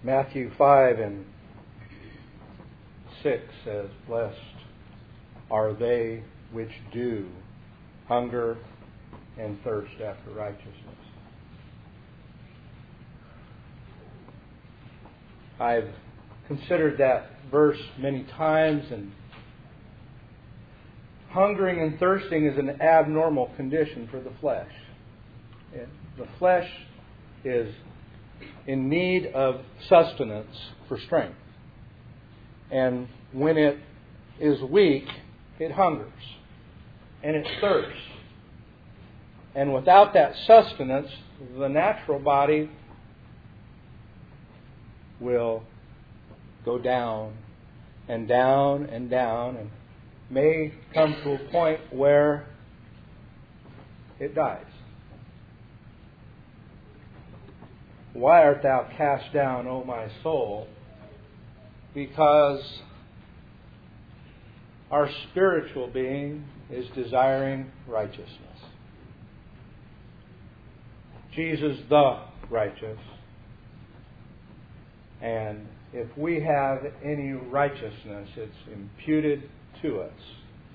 Matthew 5 and 6 says, "Blessed are they which do hunger and thirst after righteousness." I've considered that verse many times, and hungering and thirsting is an abnormal condition for the flesh. The flesh is in need of sustenance for strength. And when it is weak, it hungers and it thirsts. And without that sustenance, the natural body will go down and down and down, and may come to a point where it dies. "Why art thou cast down, O my soul?" Because our spiritual being is desiring righteousness. Jesus the righteous. And if we have any righteousness, it's imputed to us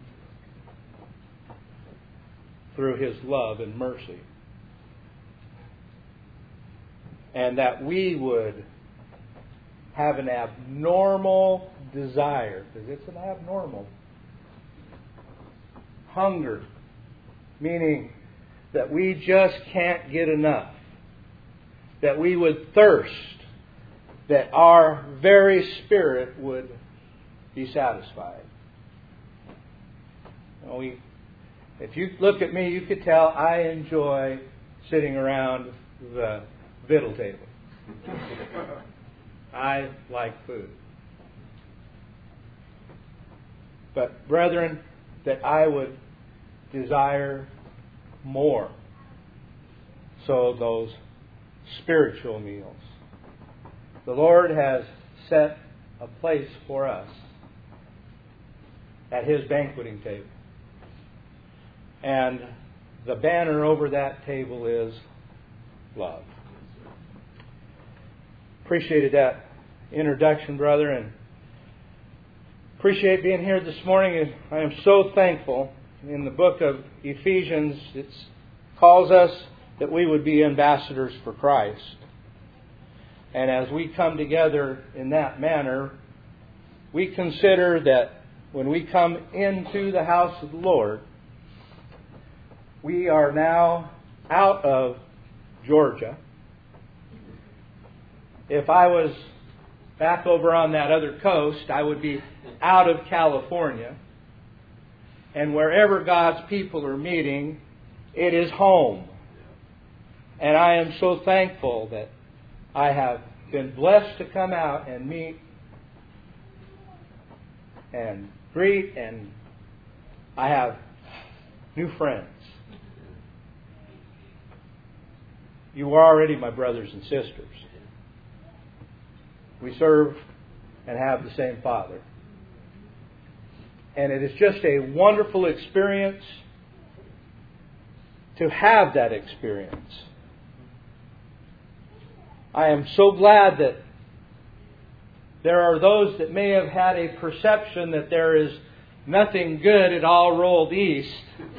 through His love and mercy. And that we would have an abnormal desire, because it's an abnormal hunger, meaning that we just can't get enough, that we would thirst, that our very spirit would be satisfied. If you look at me, you could tell I enjoy sitting around the victual table. I like food. But brethren, that I would desire more. So those spiritual meals. The Lord has set a place for us at His banqueting table. And the banner over that table is love. Appreciated that introduction, brother, and appreciate being here this morning. And I am so thankful. In the book of Ephesians, it calls us that we would be ambassadors for Christ. And as we come together in that manner, we consider that when we come into the house of the Lord, we are now out of Georgia. If I was back over on that other coast, I would be out of California. And wherever God's people are meeting, it is home. And I am so thankful that I have been blessed to come out and meet and greet, and I have new friends. You are already my brothers and sisters. We serve and have the same Father. And it is just a wonderful experience to have that experience. I am so glad that there are those that may have had a perception that there is nothing good at all rolled east.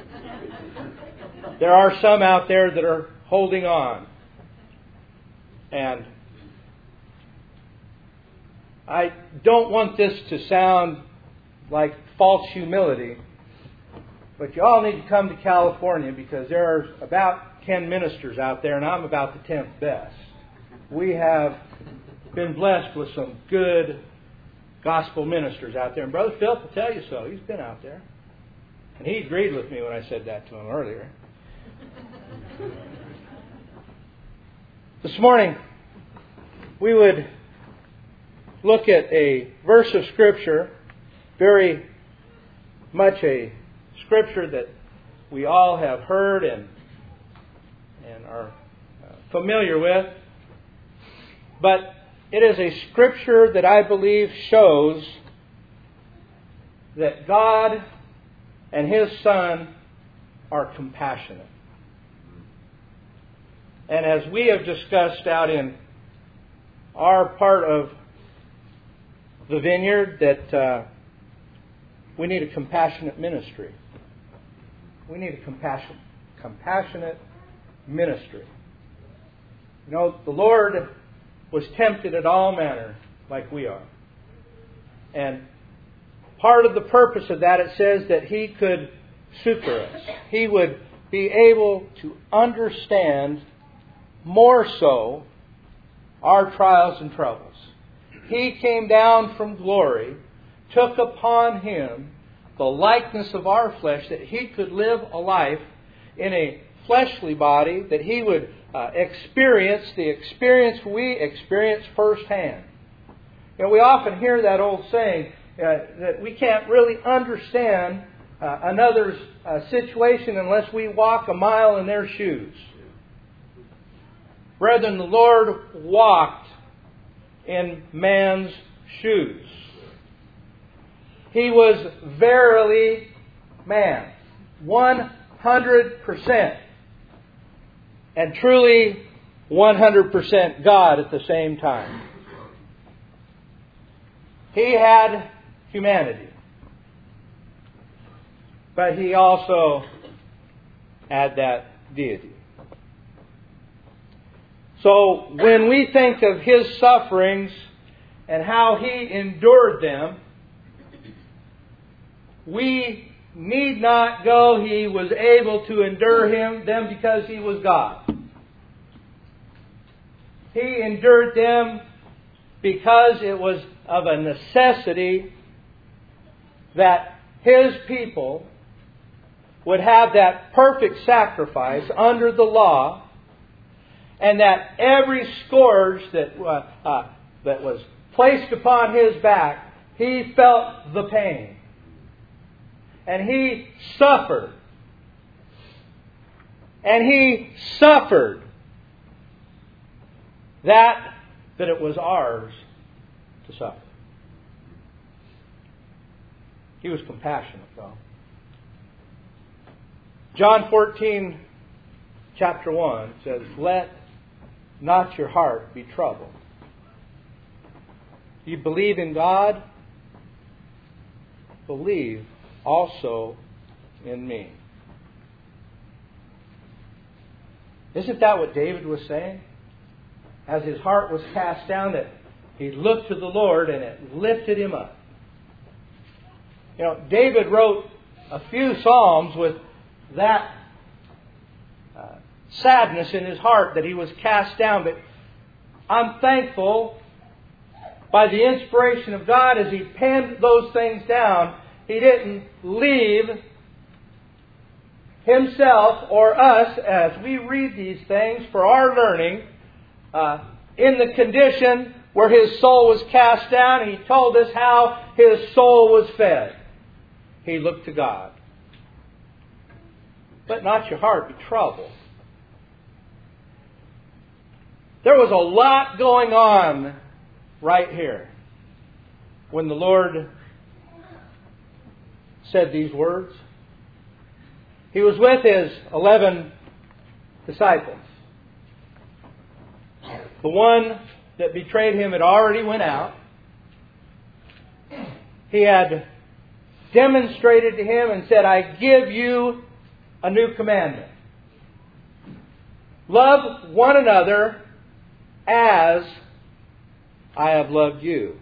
There are some out there that are holding on. And I don't want this to sound like false humility, but you all need to come to California because there are about 10 ministers out there and I'm about the 10th best. We have been blessed with some good gospel ministers out there. And Brother Philip will tell you so. He's been out there. And he agreed with me when I said that to him earlier. This morning, we would look at a verse of Scripture, very much a Scripture that we all have heard and are familiar with. But it is a Scripture that I believe shows that God and His Son are compassionate. And as we have discussed out in are part of the vineyard that we need a compassionate ministry. We need a compassionate ministry. You know, the Lord was tempted at all manner like we are. And part of the purpose of that, it says that He could succor us. He would be able to understand more so our trials and troubles. He came down from glory, took upon Him the likeness of our flesh, that He could live a life in a fleshly body, that He would experience the experience we experience firsthand. You know, we often hear that old saying that we can't really understand another's situation unless we walk a mile in their shoes. Brethren, the Lord walked in man's shoes. He was verily man, 100%, and truly 100% God at the same time. He had humanity, but He also had that deity. So when we think of His sufferings and how He endured them, we need not go, He was able to endure them because He was God. He endured them because it was of a necessity that His people would have that perfect sacrifice under the law, and that every scourge that was placed upon His back, He felt the pain. And He suffered. And He suffered that it was ours to suffer. He was compassionate, though. John 14, chapter 1 says, "Let not your heart be troubled. You believe in God, believe also in me." Isn't that what David was saying? As his heart was cast down, that he looked to the Lord and it lifted him up. You know, David wrote a few Psalms with that sadness in his heart that he was cast down. But I'm thankful, by the inspiration of God, as he penned those things down, he didn't leave himself or us, as we read these things for our learning, in the condition where his soul was cast down. He told us how his soul was fed. He looked to God. Let not your heart be troubled. There was a lot going on right here when the Lord said these words. He was with His 11 disciples. The one that betrayed Him had already went out. He had demonstrated to him and said, "I give you a new commandment. Love one another as I have loved you."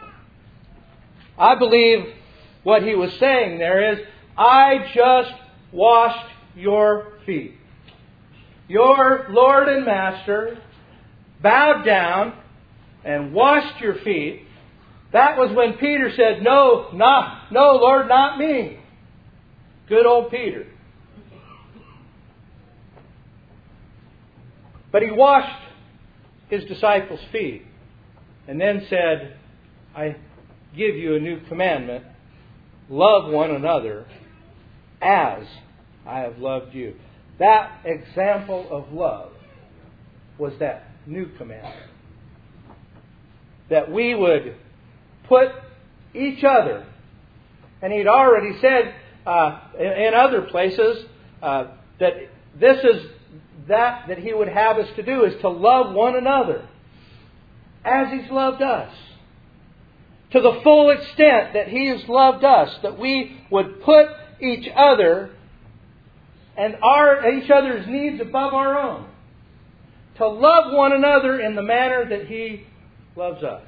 I believe what he was saying there is, I just washed your feet. Your Lord and Master bowed down and washed your feet. That was when Peter said, No, Lord, not me." Good old Peter. But he washed his disciples' feet and then said, "I give you a new commandment. Love one another as I have loved you." That example of love was that new commandment. That we would put each other, and he'd already said in other places that this is that he would have us to do, is to love one another. as He's loved us. To the full extent that He has loved us, that we would put each other and each other's needs above our own. To love one another in the manner that He loves us.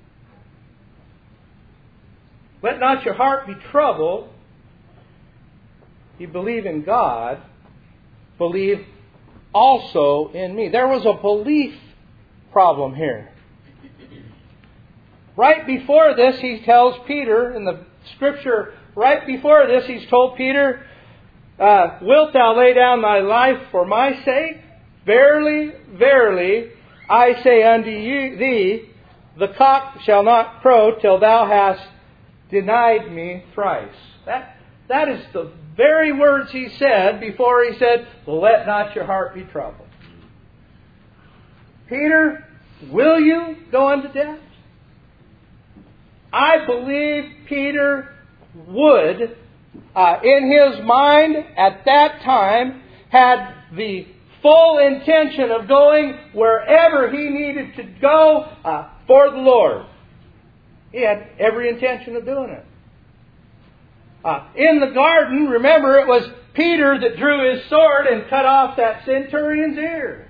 Let not your heart be troubled. You believe in God, believe also in me. There was a belief problem here. Right before this, He tells Peter, in the Scripture, right before this, He's told Peter, wilt thou lay down thy life for my sake? Verily, verily, I say unto thee, the cock shall not crow till thou hast denied me thrice. That is the very words He said before He said, let not your heart be troubled. Peter, will you go unto death? I believe Peter would, in his mind at that time, had the full intention of going wherever he needed to go for the Lord. He had every intention of doing it. In the garden, remember, it was Peter that drew his sword and cut off that centurion's ear.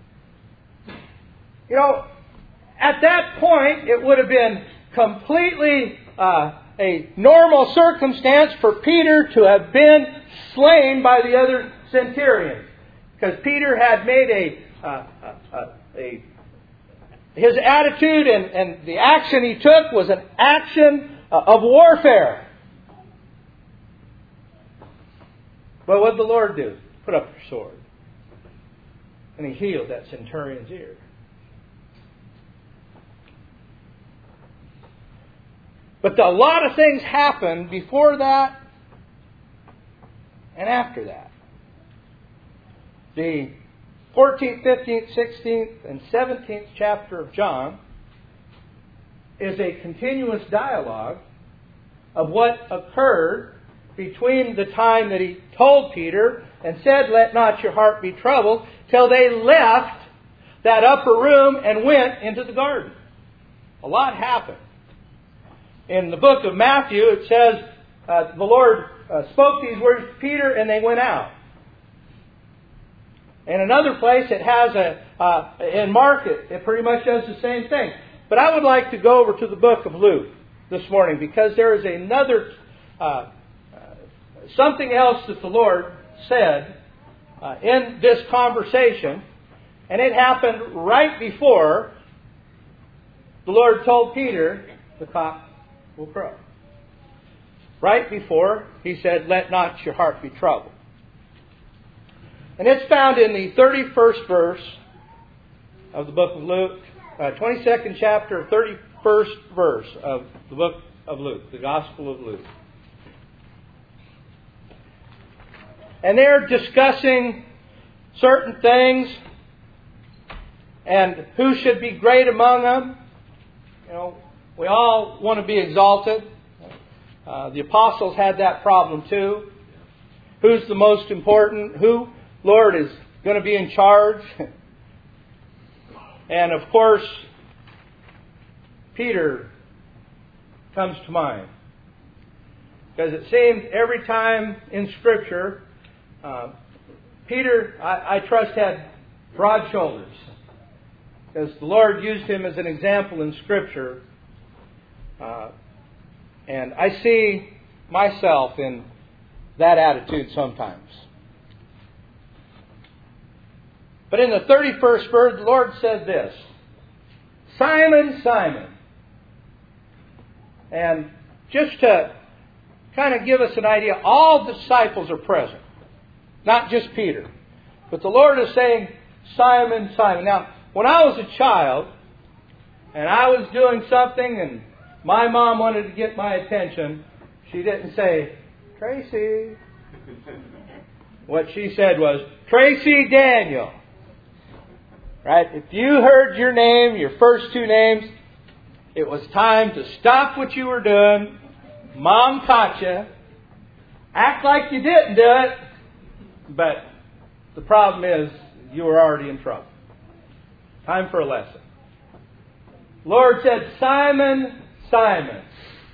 You know, at that point, it would have been completely a normal circumstance for Peter to have been slain by the other centurions. Because Peter had made his attitude and the action he took was an action of warfare. But what did the Lord do? Put up your sword. And He healed that centurion's ear. But a lot of things happened before that and after that. The 14th, 15th, 16th, and 17th chapter of John is a continuous dialogue of what occurred between the time that He told Peter and said, let not your heart be troubled, till they left that upper room and went into the garden. A lot happened. In the book of Matthew, it says the Lord spoke these words to Peter and they went out. In another place, it has in Mark, it pretty much does the same thing. But I would like to go over to the book of Luke this morning because there is another, something else that the Lord said in this conversation. And it happened right before the Lord told Peter, the cock will crow. Right before He said, let not your heart be troubled. And it's found in the 31st verse of the book of Luke, 22nd chapter, 31st verse of the book of Luke, the Gospel of Luke. And they're discussing certain things and who should be great among them. You know, we all want to be exalted. The apostles had that problem too. Who's the most important? Who, Lord, is going to be in charge? And of course, Peter comes to mind. Because it seems every time in Scripture, Peter, I trust, had broad shoulders. Because the Lord used him as an example in Scripture. And I see myself in that attitude sometimes. But in the 31st verse, the Lord said this, Simon, Simon. And just to kind of give us an idea, all disciples are present. Not just Peter. But the Lord is saying, Simon, Simon. Now, when I was a child, and I was doing something, and my mom wanted to get my attention, she didn't say, Tracy. What she said was, Tracy Daniel. Right? If you heard your name, your first two names, it was time to stop what you were doing. Mom caught you. Act like you didn't do it. But the problem is, you were already in trouble. Time for a lesson. Lord said, Simon, Simon.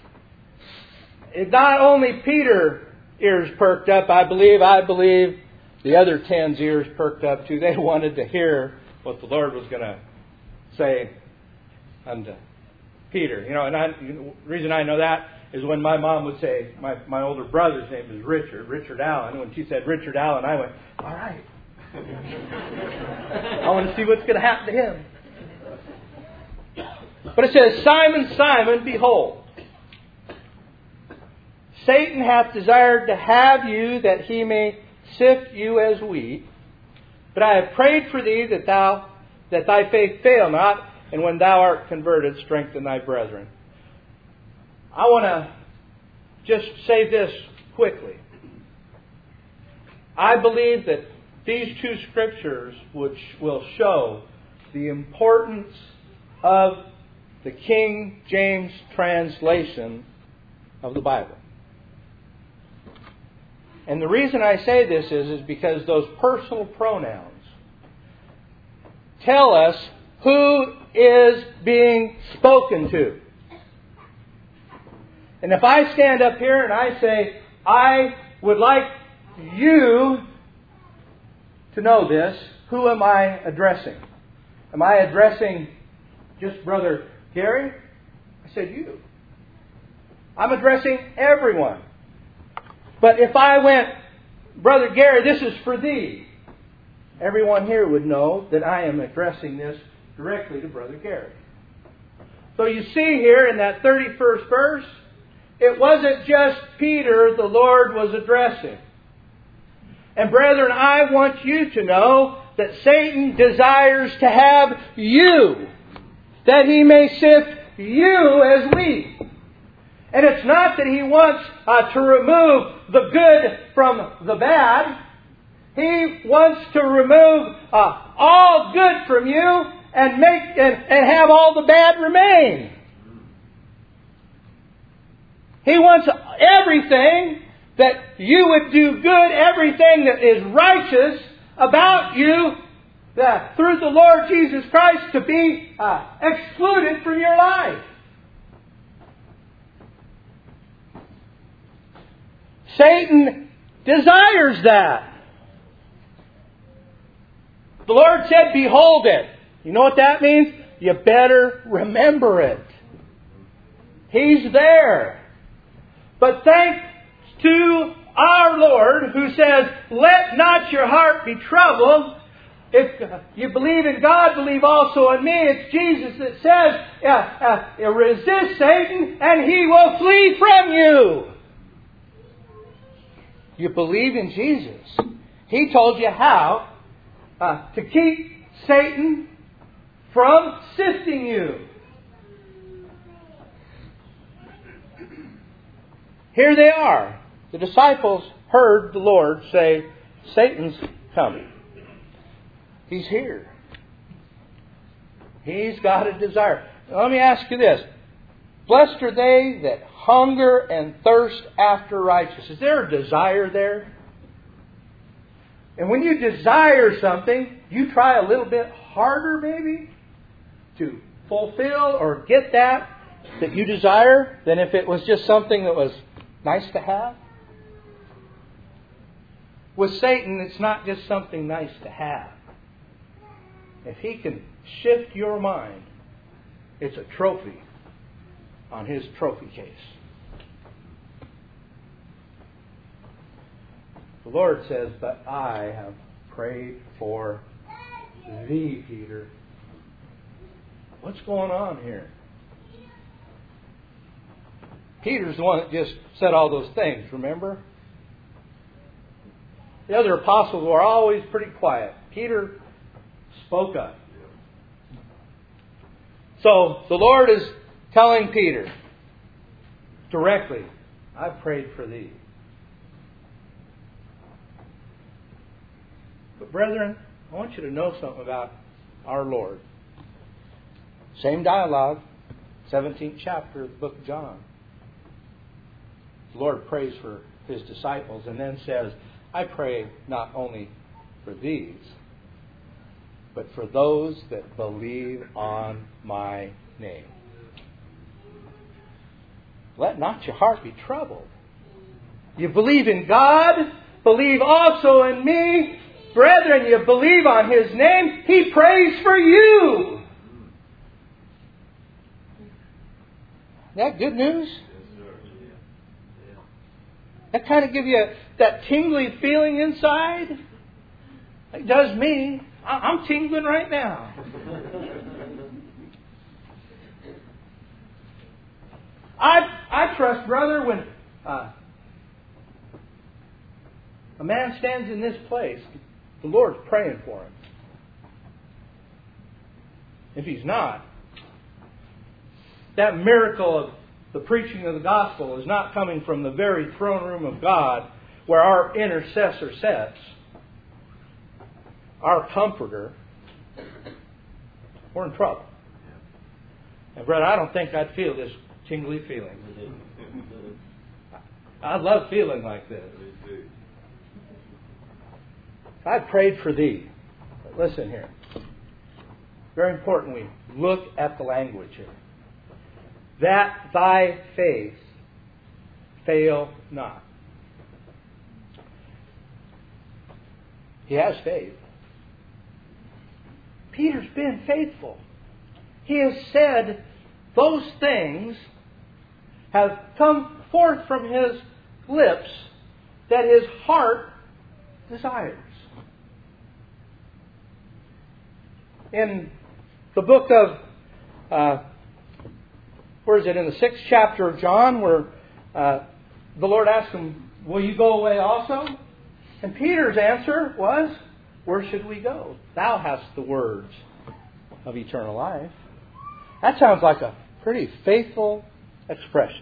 It not only Peter's ears perked up, I believe the other 10's ears perked up too. They wanted to hear what the Lord was going to say unto Peter. And the reason I know that is when my mom would say, my older brother's name is Richard Allen. When she said Richard Allen, I went, all right. I want to see what's going to happen to him. But it says, Simon, Simon, behold, Satan hath desired to have you that he may sift you as wheat. But I have prayed for thee that thy faith fail not, and when thou art converted, strengthen thy brethren. I want to just say this quickly. I believe that these two scriptures will show the importance of the King James translation of the Bible. And the reason I say this is because those personal pronouns tell us who is being spoken to. And if I stand up here and I say, I would like you to know this, who am I addressing? Am I addressing just Brother Gary? I said you. I'm addressing everyone. But if I went, Brother Gary, this is for thee, everyone here would know that I am addressing this directly to Brother Gary. So you see here in that 31st verse, it wasn't just Peter the Lord was addressing. And brethren, I want you to know that Satan desires to have you, that he may sift you as wheat. And it's not that he wants to remove the good from the bad. He wants to remove all good from you and have all the bad remain. He wants everything that you would do good, everything that is righteous about you through the Lord Jesus Christ to be excluded from your life. Satan desires that. The Lord said, behold it. You know what that means? You better remember it. He's there. But thanks to our Lord who says, let not your heart be troubled. If you believe in God, believe also in me. It's Jesus that says, resist Satan and he will flee from you. You believe in Jesus. He told you how to keep Satan from sifting you. Here they are. The disciples heard the Lord say, Satan's coming. He's here. He's got a desire. Now, let me ask you this. Blessed are they that hunger and thirst after righteousness. Is there a desire there? And when you desire something, you try a little bit harder maybe to fulfill or get that you desire than if it was just something that was nice to have. With Satan, it's not just something nice to have. If he can shift your mind, it's a trophy on his trophy case. The Lord says, but I have prayed for thee, Peter. What's going on here? Peter's the one that just said all those things, remember? The other apostles were always pretty quiet. Peter spoke up. So the Lord is telling Peter directly, I prayed for thee. But brethren, I want you to know something about our Lord. Same dialogue, 17th chapter of the book of John. The Lord prays for His disciples and then says, I pray not only for these, but for those that believe on my name. Let not your heart be troubled. You believe in God, believe also in me. Brethren, you believe on His name, He prays for you. Isn't that good news? That kind of give you that tingly feeling inside? It does me. I'm tingling right now. I trust, brother, when a man stands in this place, the Lord's praying for him. If he's not, that miracle of the preaching of the gospel is not coming from the very throne room of God where our intercessor sits, our comforter. We're in trouble. And brother, I don't think I'd feel this tingly feeling. I love feeling like this. I prayed for thee. Listen here. Very important we look at the language here. That thy faith fail not. He has faith. Peter's been faithful. He has said those things have come forth from his lips that his heart desires. In the book of, where is it? In the 6th chapter of John, where the Lord asked him, will you go away also? And Peter's answer was, where should we go? Thou hast the words of eternal life. That sounds like a pretty faithful expression.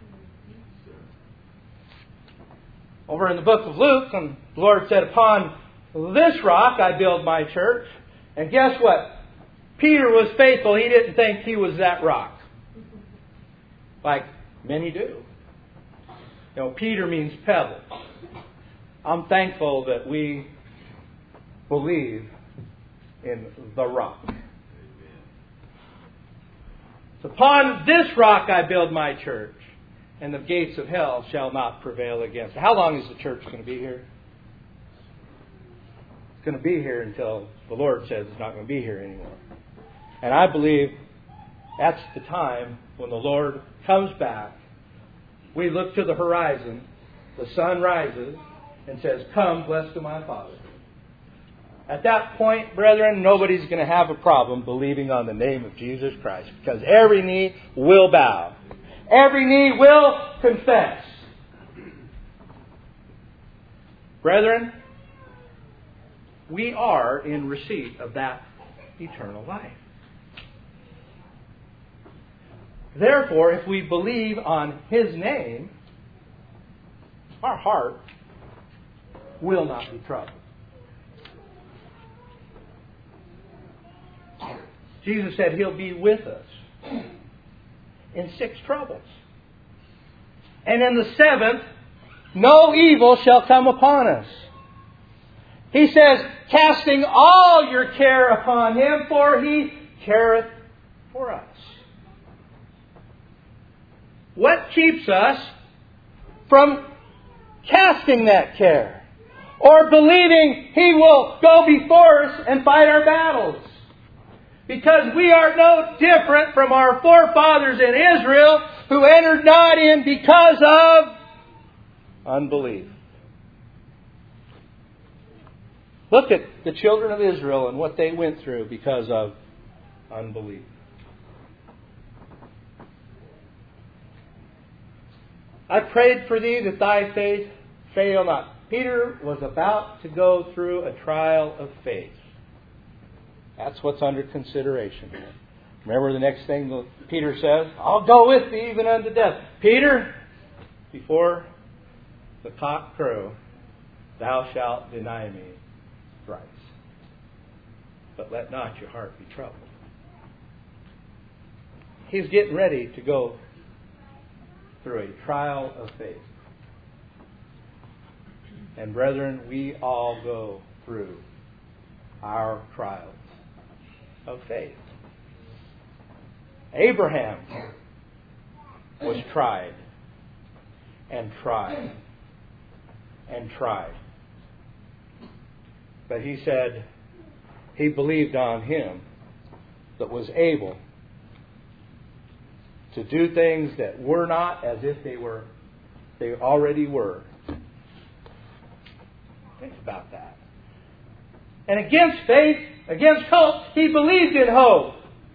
Over in the book of Luke, the Lord said, upon this rock I build my church. And guess what? Peter was faithful. He didn't think he was that rock. Like many do. You know, Peter means pebble. I'm thankful that we believe in the rock. So upon this rock I build my church, and the gates of hell shall not prevail against it. How long is the church going to be here? It's going to be here until the Lord says it's not going to be here anymore. And I believe that's the time when the Lord comes back. We look to the horizon, the sun rises, and says, come, blessed of my Father. At that point, brethren, nobody's going to have a problem believing on the name of Jesus Christ, because every knee will bow. Every knee will confess. Brethren, we are in receipt of that eternal life. Therefore, if we believe on His name, our heart will not be troubled. Jesus said He'll be with us in 6 troubles. And in the 7th, no evil shall come upon us. He says, casting all your care upon Him, for He careth for us. What keeps us from casting that care? Or believing He will go before us and fight our battles? Because we are no different from our forefathers in Israel who entered not in because of unbelief. Look at the children of Israel and what they went through because of unbelief. I prayed for thee that thy faith fail not. Peter was about to go through a trial of faith. That's what's under consideration here. Remember the next thing Peter says? I'll go with thee even unto death. Peter, before the cock crow, thou shalt deny me thrice. But let not your heart be troubled. He's getting ready to go through a trial of faith. And brethren, we all go through our trials of faith. Abraham was tried and tried and tried. But he said he believed on Him that was able to do things that were not as if they already were. Think about that. And against faith, against hope, he believed in hope.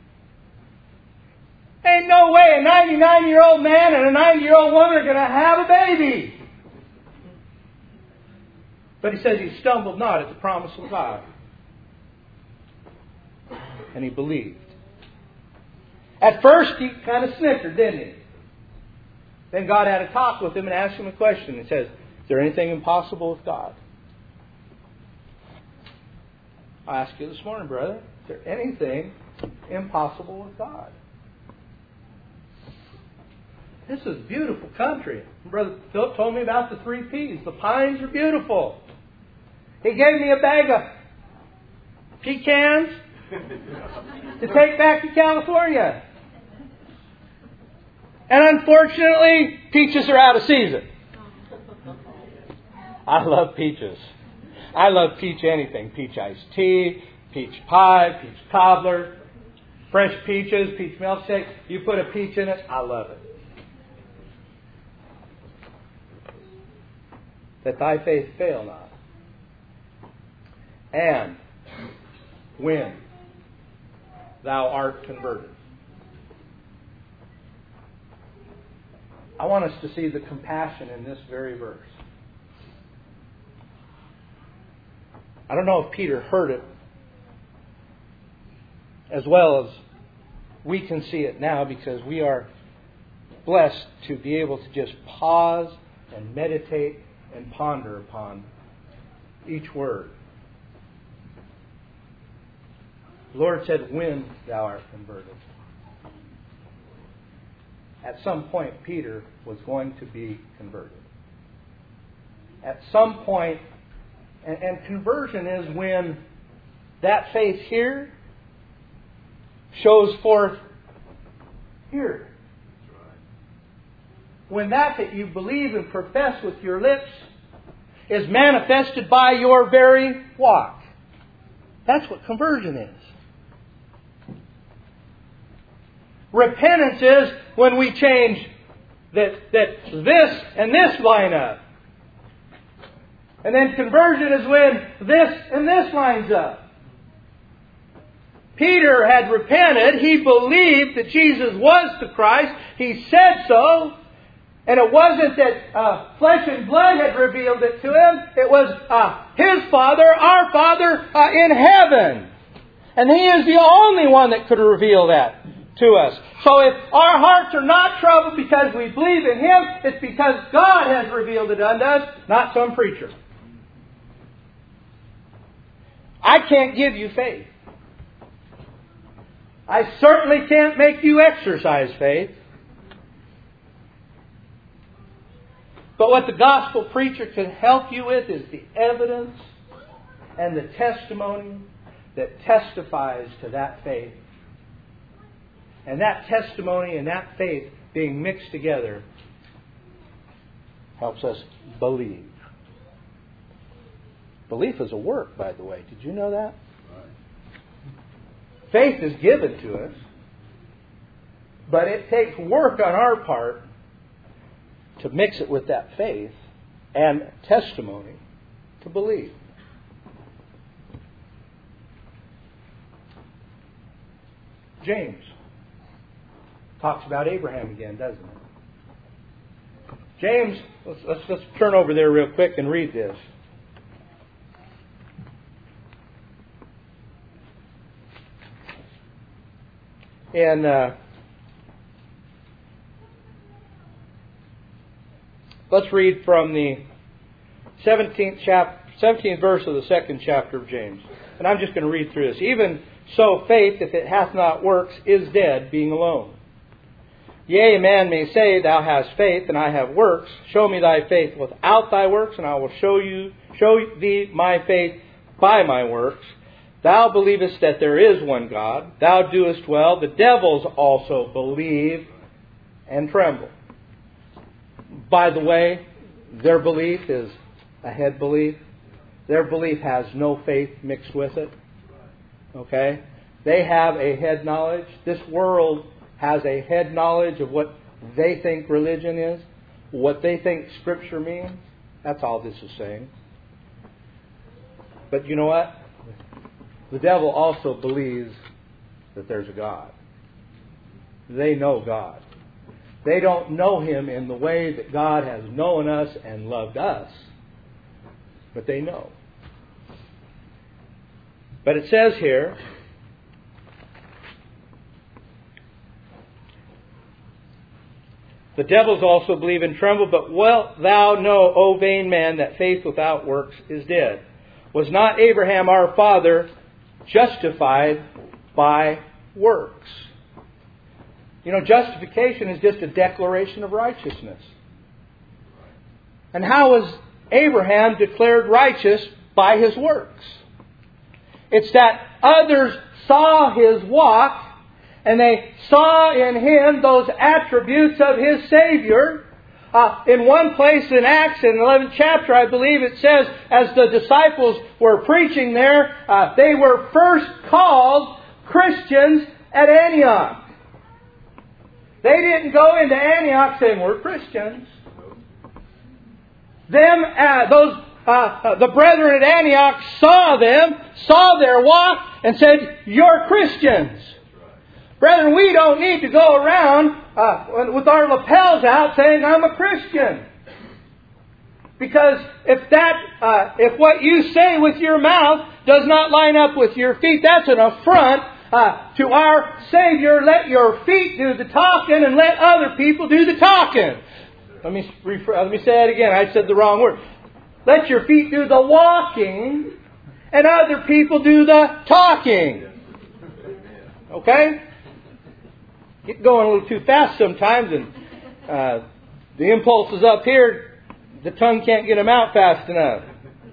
Ain't no way a 99-year-old man and a 90-year-old woman are going to have a baby. But he says he stumbled not at the promise of God. And he believed. At first he kind of snickered, didn't he? Then God had a talk with him and asked him a question. He says, is there anything impossible with God? I ask you this morning, brother, is there anything impossible with God? This is a beautiful country. Brother Philip told me about the 3 P's. The pines are beautiful. He gave me a bag of pecans to take back to California. And unfortunately, peaches are out of season. I love peaches. I love peach anything. Peach iced tea, peach pie, peach cobbler, fresh peaches, peach milkshake. You put a peach in it, I love it. That thy faith fail not. And when thou art converted. I want us to see the compassion in this very verse. I don't know if Peter heard it as well as we can see it now, because we are blessed to be able to just pause and meditate and ponder upon each word. The Lord said, when thou art converted. At some point, Peter was going to be converted. At some point, and conversion is when that faith here shows forth here. When that you believe and profess with your lips is manifested by your very walk. That's what conversion is. Repentance is when we change that this and this line up. And then conversion is when this and this lines up. Peter had repented. He believed that Jesus was the Christ. He said so. And it wasn't that flesh and blood had revealed it to him. It was His Father, our Father in heaven. And He is the only one that could reveal that to us. So if our hearts are not troubled because we believe in Him, it's because God has revealed it unto us, not some preacher. I can't give you faith. I certainly can't make you exercise faith. But what the gospel preacher can help you with is the evidence and the testimony that testifies to that faith. And that testimony and that faith being mixed together helps us believe. Belief is a work, by the way. Did you know that? Faith is given to us, but it takes work on our part to mix it with that faith and testimony to believe. James talks about Abraham again, doesn't it? James, let's turn over there real quick and read this. And let's read from the 17th verse of the 2nd chapter of James. And I'm just going to read through this. Even so, faith, if it hath not works, is dead, being alone. Yea, a man may say, thou hast faith, and I have works. Show me thy faith without thy works, and I will show thee my faith by my works. Thou believest that there is one God. Thou doest well. The devils also believe and tremble. By the way, their belief is a head belief. Their belief has no faith mixed with it. Okay? They have a head knowledge. This world has a head knowledge of what they think religion is, what they think Scripture means. That's all this is saying. But you know what? The devil also believes that there's a God. They know God. They don't know Him in the way that God has known us and loved us. But they know. But it says here, the devils also believe and tremble, but wilt thou know, O vain man, that faith without works is dead? Was not Abraham our father justified by works? You know, justification is just a declaration of righteousness. And how was Abraham declared righteous? By his works. It's that others saw his walk, and they saw in him those attributes of his Savior. In one place in Acts, in the 11th chapter, I believe it says, as the disciples were preaching there, they were first called Christians at Antioch. They didn't go into Antioch saying, we're Christians. The brethren at Antioch saw them, saw their walk, and said, you're Christians. Brethren, we don't need to go around with our lapels out saying, I'm a Christian. Because if what you say with your mouth does not line up with your feet, that's an affront to our Savior. Let your feet do the talking and let other people do the talking. Let me say that again. I said the wrong word. Let your feet do the walking and other people do the talking. Okay? Get going a little too fast sometimes, and the impulse is up here. The tongue can't get them out fast enough.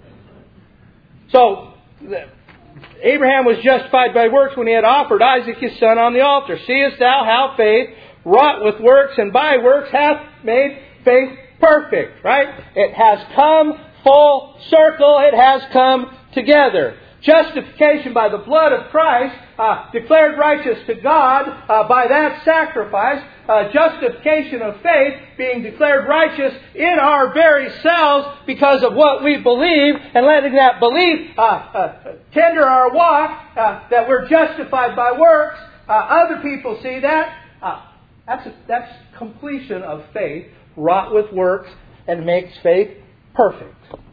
So, Abraham was justified by works when he had offered Isaac his son on the altar. Seest thou how faith, wrought with works, and by works hath made faith perfect? Right? It has come full circle. It has come together. Justification by the blood of Christ, declared righteous to God by that sacrifice. Justification of faith, being declared righteous in our very selves because of what we believe, and letting that belief tender our walk, that we're justified by works. Other people see that. That's completion of faith, wrought with works, and makes faith perfect.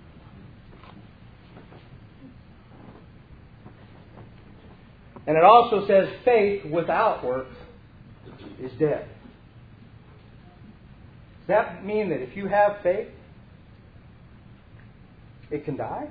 And it also says faith without works is dead. Does that mean that if you have faith, it can die?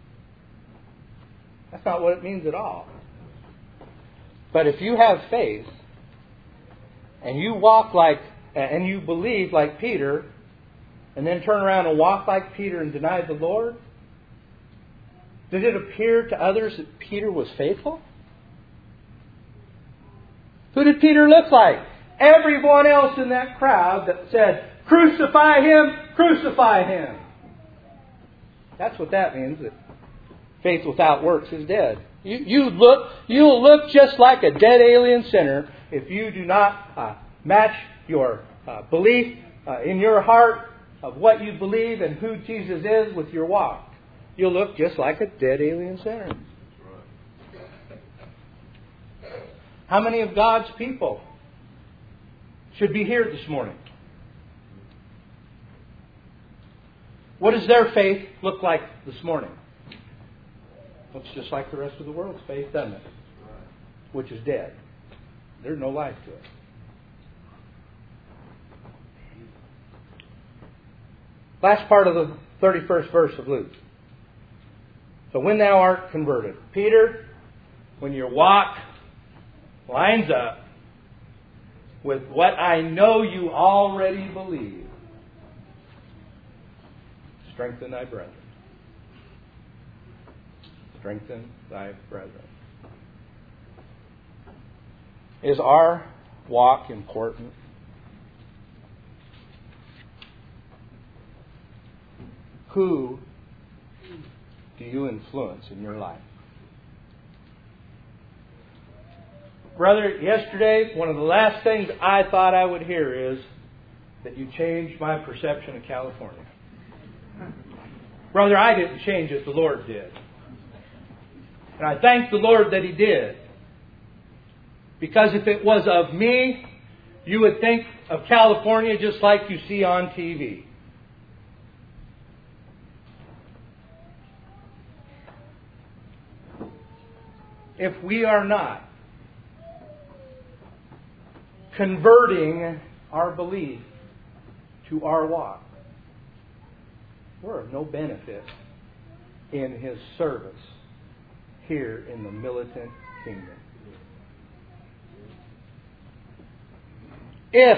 That's not what it means at all. But if you have faith, and you walk and you believe like Peter, and then turn around and walk like Peter and deny the Lord, did it appear to others that Peter was faithful? Who did Peter look like? Everyone else in that crowd that said, crucify him, crucify him. That's what that means, that faith without works is dead. You'll look just like a dead alien sinner if you do not match your belief in your heart of what you believe and who Jesus is with your walk. You'll look just like a dead alien sinner. How many of God's people should be here this morning? What does their faith look like this morning? Looks just like the rest of the world's faith, doesn't it? Which is dead. There's no life to it. Last part of the 31st verse of Luke. So when thou art converted. Peter, when your walk lines up with what I know you already believe, strengthen thy brethren. Strengthen thy brethren. Is our walk important? Who do you influence in your life? Brother, yesterday, one of the last things I thought I would hear is that you changed my perception of California. Brother, I didn't change it, the Lord did. And I thank the Lord that He did. Because if it was of me, you would think of California just like you see on TV. If we are not converting our belief to our walk, we're of no benefit in His service here in the militant kingdom. If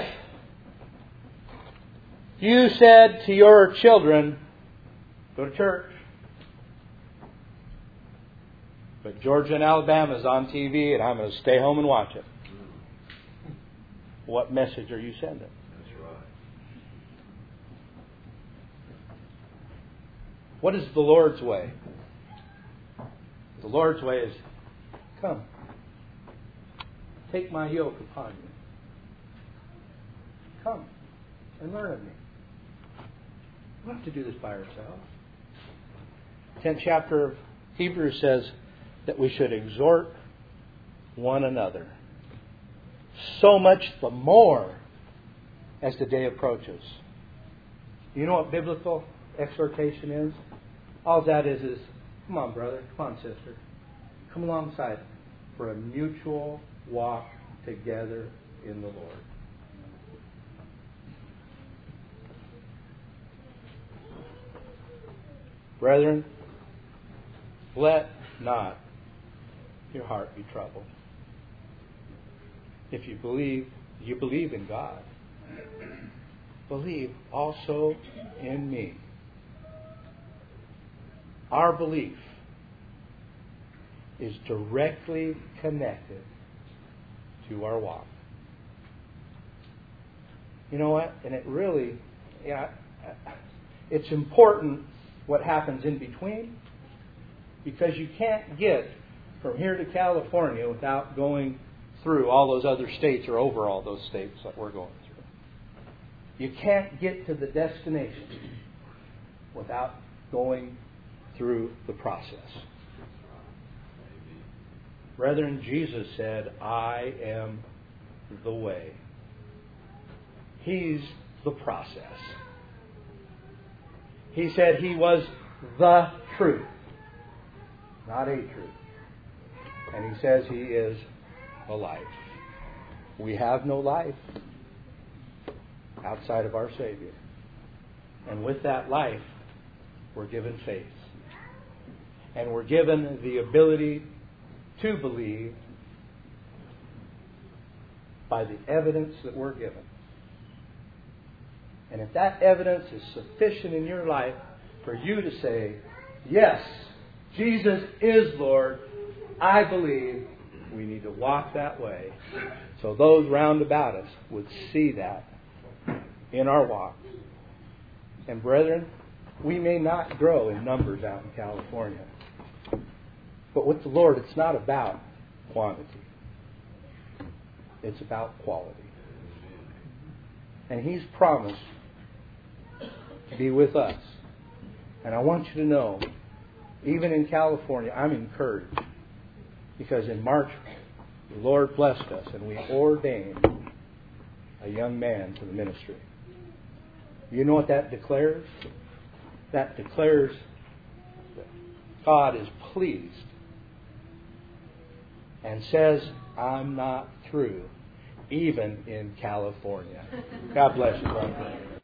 you said to your children, go to church, but Georgia and Alabama is on TV and I'm going to stay home and watch it, what message are you sending? That's right. What is the Lord's way? The Lord's way is, come, take my yoke upon you. Come and learn of me. We don't have to do this by ourselves. 10th chapter of Hebrews says that we should exhort one another. So much the more as the day approaches. You know what biblical exhortation is? All that is, come on, brother, come on, sister. Come alongside for a mutual walk together in the Lord. Brethren, let not your heart be troubled. If you believe in God, believe also in me. Our belief is directly connected to our walk. You know what? And it really, it's important what happens in between, because you can't get from here to California without going through all those other states or over all those states that we're going through. You can't get to the destination without going through the process. Brethren, Jesus said, I am the way. He's the process. He said He was the truth, not a truth. And He says He is the life. We have no life outside of our Savior. And with that life, we're given faith. And we're given the ability to believe by the evidence that we're given. And if that evidence is sufficient in your life for you to say, yes, Jesus is Lord, I believe, we need to walk that way. So those round about us would see that in our walk. And brethren, we may not grow in numbers out in California. But with the Lord, it's not about quantity. It's about quality. And He's promised to be with us. And I want you to know, even in California, I'm encouraged. Because in March, the Lord blessed us and we ordained a young man to the ministry. You know what that declares? That declares that God is pleased and says, I'm not through, even in California. God bless you, brother.